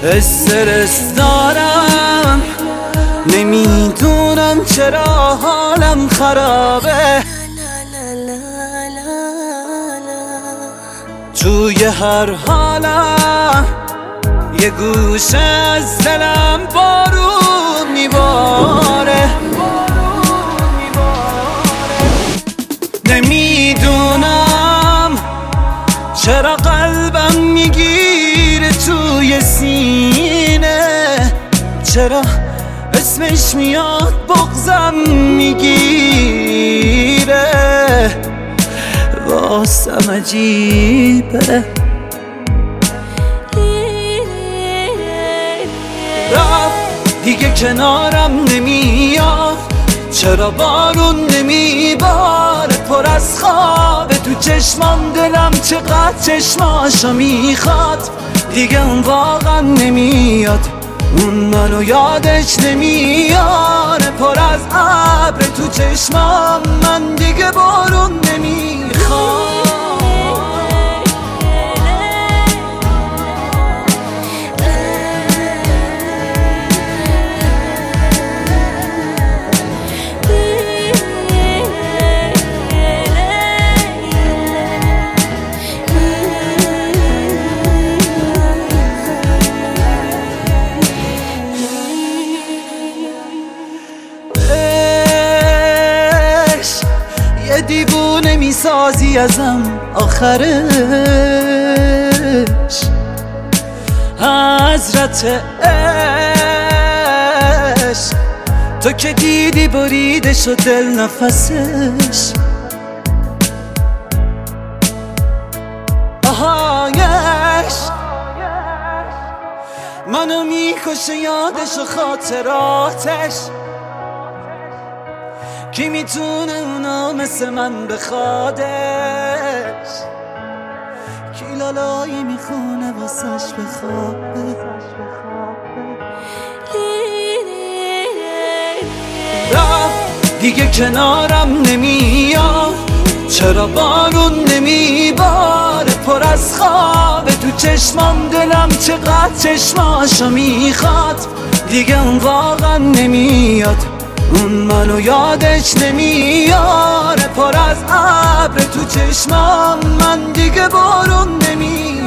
استرس دارم، نمیدونم چرا حالم خرابه. توی هر حالم یه گوشه از دلم بارون میباره. نمیدونم چرا قلبم میگیره توی سینه، چرا اسمش میاد بغضم میگیره. واسم عجیبه رفت دیگه کنارم نمیاد، چرا بارون نمیباره پر از خوابه تو چشمام. دلم چقدر چشماشو میخواد، دیگه اون واقعا نمیاد، اون منو یادش نمیاره. پر از ابر تو چشمام، من دیگه بارون نمیخوام. دیوونه میسازی ازم آخرش، حضرت عشق تو که دیدی بریده شد دل نفسش. آهایش منو میکشه یادش و خاطراتش. کی میتونه اونا مثل من بخوادش؟ کی لالایی میخونه واسش بخوابه؟ رفت دیگه کنارم نمیاد، چرا بارون نمیباره پر از خوابه تو چشمام. دلم چقدر چشماشو میخواد، دیگه اون واقعا نمیاد، اون منو یادش نمیاره. پر از ابر تو چشمام، من دیگه بارون نمیاد.